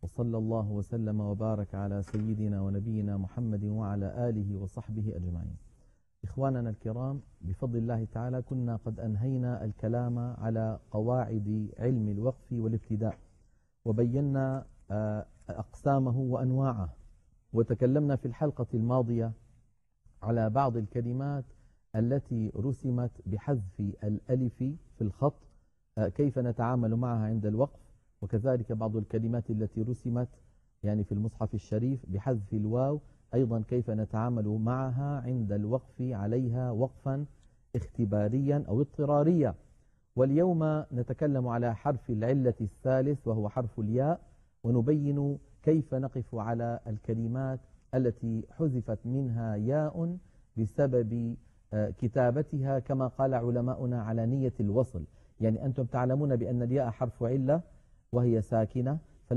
وصلى الله وسلم وبارك على سيدنا ونبينا محمد وعلى آله وصحبه أجمعين. إخواننا الكرام، بفضل الله تعالى كنا قد أنهينا الكلام على قواعد علم الوقف والابتداء، وبينا أقسامه وأنواعه، وتكلمنا في الحلقة الماضية على بعض الكلمات التي رسمت بحذف الألف في الخط، كيف نتعامل معها عند الوقف، وكذلك بعض الكلمات التي رسمت يعني في المصحف الشريف بحذف الواو، أيضا كيف نتعامل معها عند الوقف عليها وقفا اختباريا أو اضطراريا. واليوم نتكلم على حرف العلة الثالث وهو حرف الياء، ونبين كيف نقف على الكلمات التي حذفت منها ياء بسبب كتابتها كما قال علماؤنا على نية الوصل. يعني أنتم تعلمون بأن الياء حرف علة وهي ساكنة،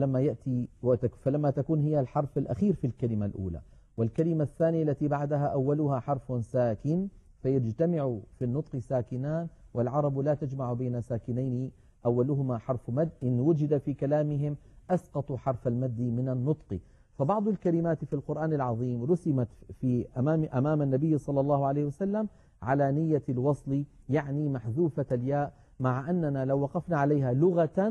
فلما تكون هي الحرف الأخير في الكلمة الأولى، والكلمة الثانية التي بعدها أولها حرف ساكن، فيجتمع في النطق ساكنان، والعرب لا تجمع بين ساكنين أولهما حرف مد، إن وجد في كلامهم أسقطوا حرف المد من النطق. فبعض الكلمات في القرآن العظيم رسمت في أمام النبي صلى الله عليه وسلم على نية الوصل، يعني محذوفة الياء، مع أننا لو وقفنا عليها لغة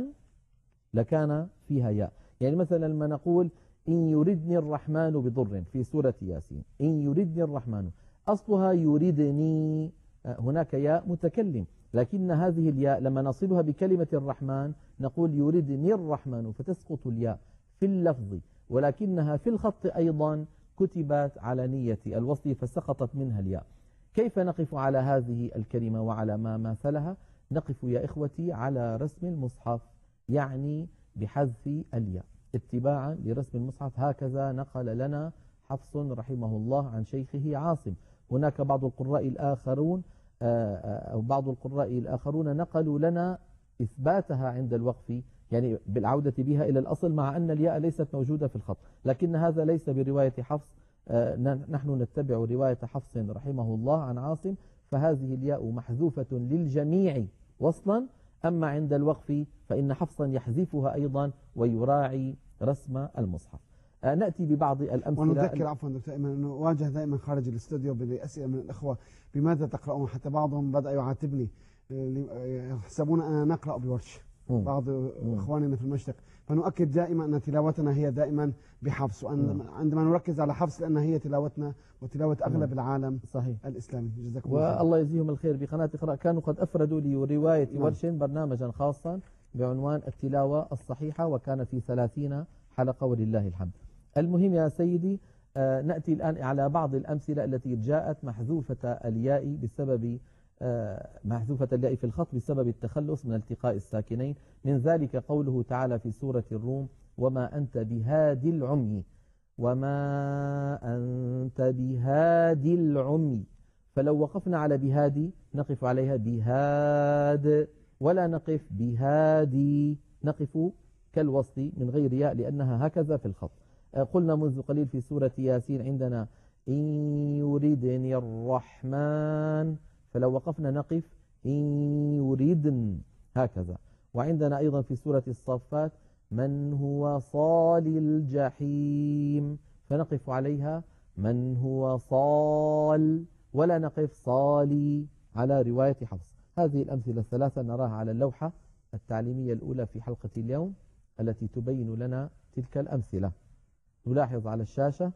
لكان فيها ياء. يعني مثلا لما نقول إن يردني الرحمن بضر في سورة ياسين، إن يردني الرحمن، أصلها يردني، هناك ياء متكلم، لكن هذه الياء لما نصلها بكلمة الرحمن نقول يردني الرحمن، فتسقط الياء في اللفظ، ولكنها في الخط أيضا كتبت على نية الوصل فسقطت منها الياء. كيف نقف على هذه الكلمة وعلى ما ماثلها؟ نقف يا إخوتي على رسم المصحف، يعني بحذف الياء اتباعا لرسم المصحف. هكذا نقل لنا حفص رحمه الله عن شيخه عاصم. هناك بعض القراء الآخرون أو بعض القراء الآخرون نقلوا لنا إثباتها عند الوقف، يعني بالعودة بها إلى الأصل، مع أن الياء ليست موجودة في الخط، لكن هذا ليس برواية حفص. نحن نتبع رواية حفص رحمه الله عن عاصم، فهذه الياء محذوفة للجميع وصلا، أما عند الوقف فإن حفصا يحذفها أيضا ويراعي رسم المصحف. نأتي ببعض الأمثلة. ونذكر عفوا دكتور أيمن أنه واجه دائما خارج الاستوديو بأسئلة من الأخوة بماذا تقرؤون، حتى بعضهم بدأ يعاتبني يحسبون أننا نقرأ بورش، بعض إخواننا في المشرق، فنؤكد دائما أن تلاوتنا هي دائما بحفص، وعندما نركز على حفص لأن هي تلاوتنا وتلاوة أغلب العالم صحيح الإسلامي. جزاكم الله خير. والله يجزيهم الخير. بقناة اقرأ كانوا قد أفردوا لرواية ورش برنامجا خاصا بعنوان التلاوة الصحيحة، وكان في 30 حلقة ولله الحمد. المهم يا سيدي، نأتي الآن على بعض الأمثلة التي جاءت محذوفة الياء بسبب محذوفة الياء في الخط بسبب التخلص من التقاء الساكنين. من ذلك قوله تعالى في سورة الروم: وما أنت بهادي العمي، وما أنت بهادي العمي. فلو وقفنا على بهادي نقف عليها بهاد، ولا نقف بهادي، نقف كالوصل من غير ياء لأنها هكذا في الخط. قلنا منذ قليل في سورة ياسين عندنا إن يردني الرحمن، فلو وقفنا نقف إن يردن هكذا. وعندنا أيضا في سورة الصفات من هو صال الجحيم، فنقف عليها من هو صال، ولا نقف صالي على رواية حفص. هذه الأمثلة الثلاثة نراها على اللوحة التعليمية الأولى في حلقة اليوم التي تبين لنا تلك الأمثلة. نلاحظ على الشاشة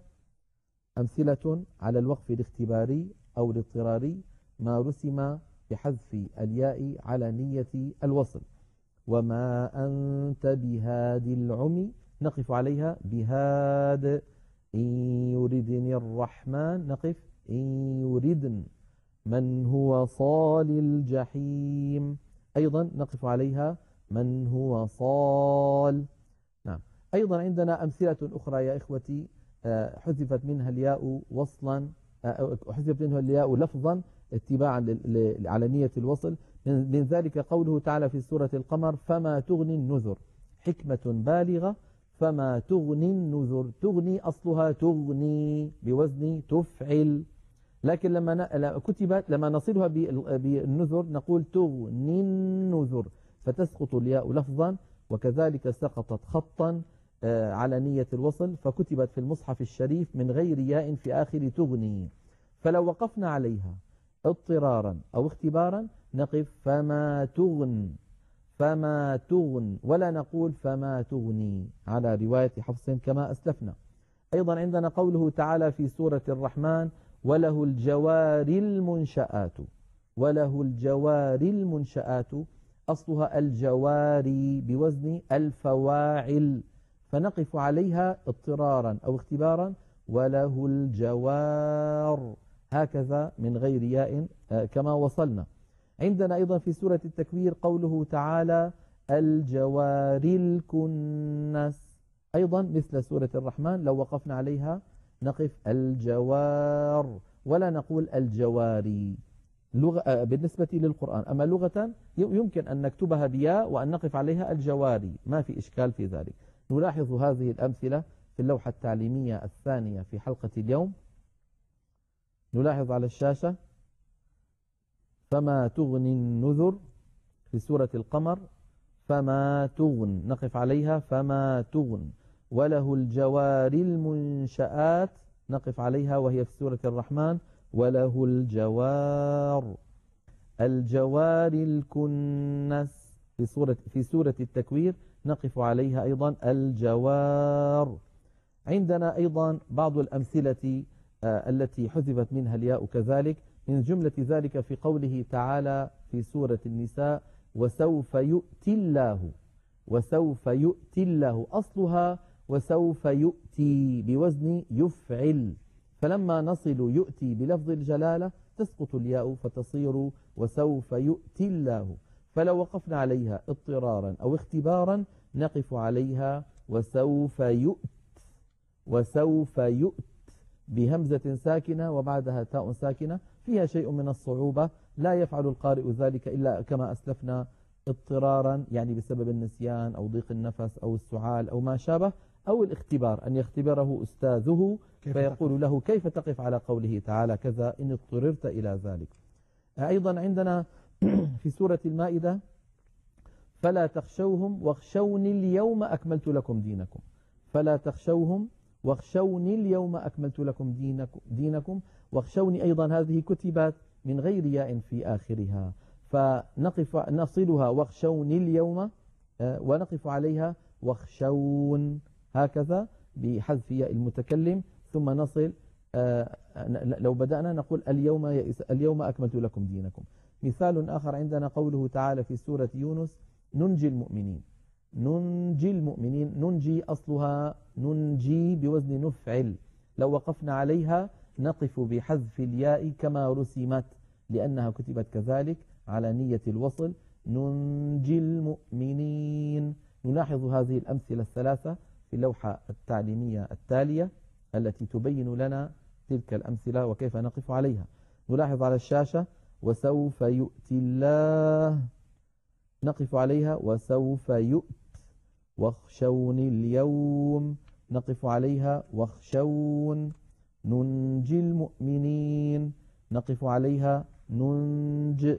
أمثلة على الوقف الاختباري أو الاضطراري ما رسم بحذف الياء على نية الوصل. وما أنت بهادي العمي نقف عليها بهاد. إن يردني الرحمن نقف إن يردن. من هو صال الجحيم أيضا نقف عليها من هو صال. نعم. أيضا عندنا أمثلة أخرى يا إخوتي حذفت منها الياء وصلا، حذفت منها الياء لفظا اتباعا على نية الوصل. من ذلك قوله تعالى في سورة القمر: فما تغني النذر، حكمة بالغة فما تغني النذر. تغني أصلها تغني بوزن تفعل، لكن لما كتبت لما نصلها بالنذر نقول تغني النذر، فتسقط الياء لفظا، وكذلك سقطت خطا على نية الوصل، فكتبت في المصحف الشريف من غير ياء في آخر تغني. فلو وقفنا عليها اضطرارا أو اختبارا نقف فما تغن، فما تغن، ولا نقول فما تغني على رواية حفص كما أسلفنا. أيضا عندنا قوله تعالى في سورة الرحمن: وله الجوار المنشآت، وله الجوار المنشآت، أصلها الجواري بوزن الفواعل، فنقف عليها اضطرارا أو اختبارا وله الجوار، هكذا من غير ياء كما وصلنا. عندنا أيضا في سورة التكوير قوله تعالى: الجوار الكنس، أيضا مثل سورة الرحمن لو وقفنا عليها نقف الجوار ولا نقول الجواري بالنسبة للقرآن. أما لغة يمكن أن نكتبها بياء وأن نقف عليها الجواري، ما في إشكال في ذلك. نلاحظ هذه الأمثلة في اللوحة التعليمية الثانية في حلقة اليوم. نلاحظ على الشاشة: فما تغني النذر في سورة القمر، فما تغن، نقف عليها فما تغن. وله الجوار المنشآت، نقف عليها وهي في سورة الرحمن وله الجوار. الجوار الكنس في سورة التكوير نقف عليها أيضا الجوار. عندنا أيضا بعض الأمثلة التي حذفت منها الياء كذلك، من جملة ذلك في قوله تعالى في سورة النساء: وسوف يؤتي الله، وسوف يؤتي الله، أصلها وسوف يؤتي بوزن يفعل، فلما نصل يؤتي بلفظ الجلالة تسقط الياء فتصير وسوف يؤتي الله. فلو وقفنا عليها اضطرارا أو اختبارا نقف عليها وسوف يؤت، وسوف يؤت بهمزة ساكنة وبعدها تاء ساكنة، فيها شيء من الصعوبة، لا يفعل القارئ ذلك إلا كما أسلفنا اضطرارا، يعني بسبب النسيان أو ضيق النفس أو السعال أو ما شابه، أو الاختبار أن يختبره أستاذه فيقول له: كيف تقف على قوله تعالى كذا إن اضطررت إلى ذلك. أيضا عندنا في سورة المائدة: فلا تخشوهم واخشوني اليوم أكملت لكم دينكم، فلا تخشوهم واخشوني اليوم أكملت لكم دينكم. واخشوني أيضا هذه كتبت من غير ياء في آخرها، فنقف نصلها واخشوني اليوم ونقف عليها واخشون، هكذا بحذف ياء المتكلم، ثم نصل لو بدأنا نقول اليوم أكملت لكم دينكم. مثال آخر عندنا قوله تعالى في سورة يونس: ننجي المؤمنين، ننجي المؤمنين، ننجي أصلها ننجي بوزن نفعل، لو وقفنا عليها نقف بحذف الياء كما رسمت لأنها كتبت كذلك على نية الوصل، ننجي المؤمنين. نلاحظ هذه الأمثلة الثلاثة في اللوحة التعليمية التالية التي تبين لنا تلك الأمثلة وكيف نقف عليها. نلاحظ على الشاشة: وسوف يؤتي الله، نقف عليها وسوف يؤت. واخشوني اليوم، نقف عليها واخشون. ننجي المؤمنين، نقف عليها ننج.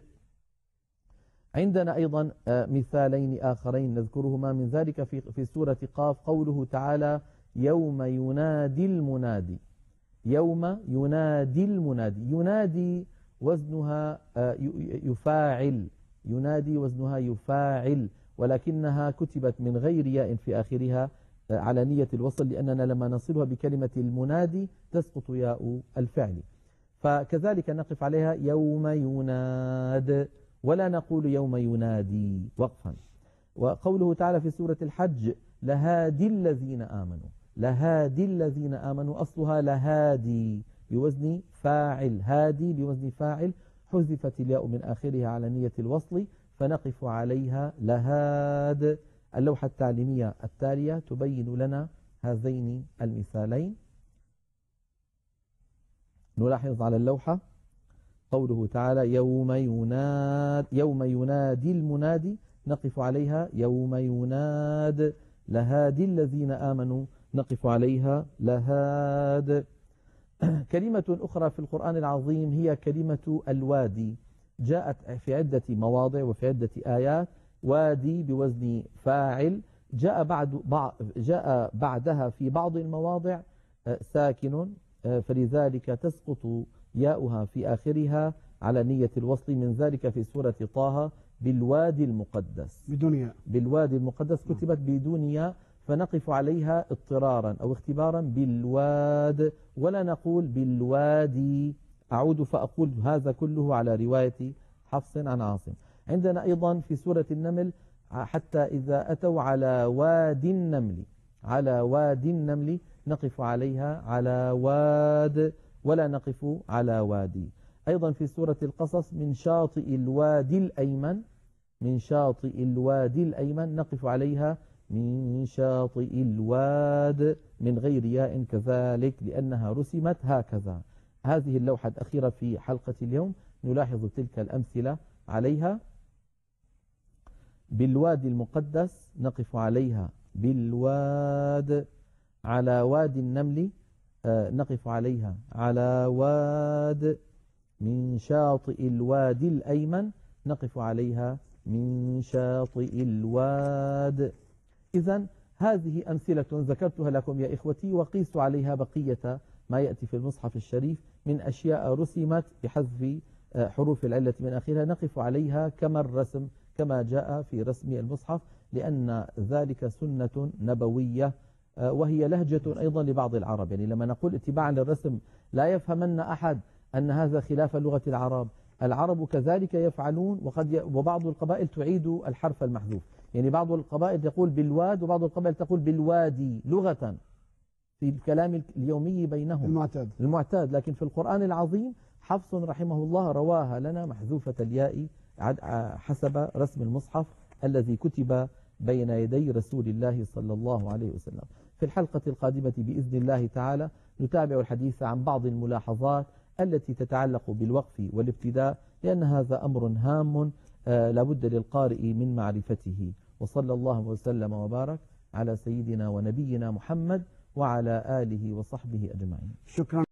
عندنا أيضا مثالين آخرين نذكرهما من ذلك في سورة قاف، قوله تعالى: يوم ينادي المنادي، يوم ينادي المنادي، ينادي وزنها يفاعل، ينادي وزنها يفاعل، ولكنها كتبت من غير ياء في آخرها على نية الوصل، لأننا لما نصلها بكلمة المنادي تسقط ياء الفعل، فكذلك نقف عليها يوم يناد ولا نقول يوم ينادي وقفا. وقوله تعالى في سورة الحج: لهادي الذين آمنوا، لهادي الذين آمنوا، أصلها لهادي بوزن فاعل، هادي بوزن فاعل، حذفت الياء من آخرها على نية الوصل فنقف عليها لهاد. اللوحة التعليمية التالية تبين لنا هذين المثالين. نلاحظ على اللوحة قوله تعالى: يوم ينادي المنادي، نقف عليها يوم يناد. لهادي الذين آمنوا، نقف عليها لهاد. كلمة أخرى في القرآن العظيم هي كلمة الوادي، جاءت في عدة مواضع وفي عدة آيات، وادي بوزن فاعل، جاء بعدها في بعض المواضع ساكن، فلذلك تسقط ياؤها في آخرها على نية الوصل. من ذلك في سورة طه بالوادي المقدس، بدون ياء، بالوادي المقدس كتبت بدون ياء، فنقف عليها اضطرارا أو اختبارا بالواد، ولا نقول بالوادي. أعود فأقول هذا كله على رواية حفص عن عاصم. عندنا أيضا في سورة النمل حتى إذا أتوا على وادي النمل، على وادي النمل نقف عليها على واد ولا نقف على وادي. أيضا في سورة القصص من شاطئ الوادي الأيمن، من شاطئ الوادي الأيمن نقف عليها من شاطئ الواد من غير ياء كذلك لأنها رسمت هكذا. هذه اللوحة الأخيرة في حلقة اليوم نلاحظ تلك الأمثلة عليها. بالوادي المقدس نقف عليها بالواد، على وادي النمل نقف عليها على واد، من شاطئ الوادي الأيمن نقف عليها من شاطئ الواد. إذن هذه أمثلة ذكرتها لكم يا إخوتي، وقيسوا عليها بقية ما يأتي في المصحف الشريف من أشياء رسمت بحذف حروف العلة من آخرها، نقف عليها كما الرسم كما جاء في رسم المصحف، لأن ذلك سنة نبوية وهي لهجة أيضا لبعض العرب. يعني لما نقول اتباعا للرسم لا يفهمن أحد أن هذا خلاف لغة العرب، العرب كذلك يفعلون، وبعض القبائل تعيد الحرف المحذوف. يعني بعض القبائل تقول بالواد وبعض القبائل تقول بالوادي لغة في الكلام اليومي بينهم المعتاد، لكن في القرآن العظيم حفص رحمه الله رواها لنا محذوفة الياء حسب رسم المصحف الذي كتب بين يدي رسول الله صلى الله عليه وسلم. في الحلقة القادمة بإذن الله تعالى نتابع الحديث عن بعض الملاحظات التي تتعلق بالوقف والابتداء، لأن هذا أمر هام لابد للقارئ من معرفته. وصلى الله وسلم وبارك على سيدنا ونبينا محمد وعلى آله وصحبه أجمعين. شكرا.